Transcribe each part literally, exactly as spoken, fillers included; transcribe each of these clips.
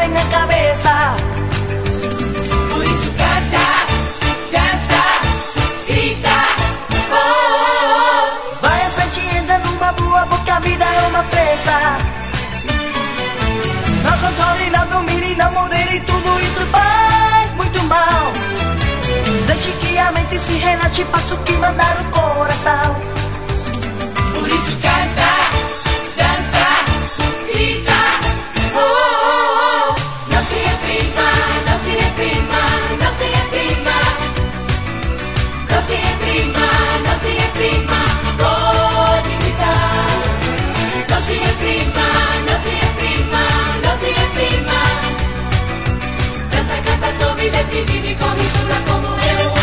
vem na cabeça. Por isso canta, dança, grita, oh, oh, oh. Vai à frente e entra numa boa, porque a vida é uma festa. Não controle, não domine, não modere, tudo isso faz muito mal. Deixe que a mente se relaxe, faça o que mandar o coração. Por isso canta, dança, grita, oh, oh, oh. Não se reprima, não se reprima, não se reprima. Não se reprima, não se reprima, pode gritar. Não se reprima, não se reprima, não se reprima. Dança, canta, sobe, desce, vive, corre, pula como eu.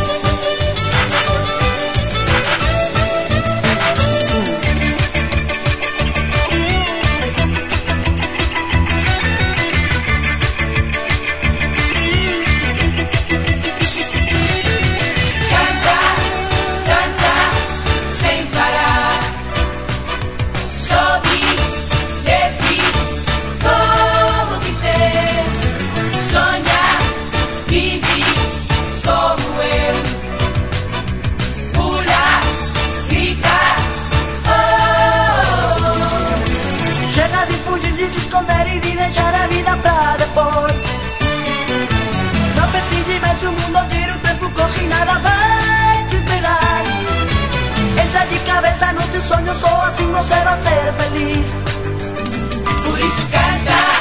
Se esconder e de deixar a vida pra depois. Não precise mais, o mundo gira, o tempo corre, nada vai te esperar. Entra de cabeça no teu sonho, só assim você vai ser feliz. Por isso canta.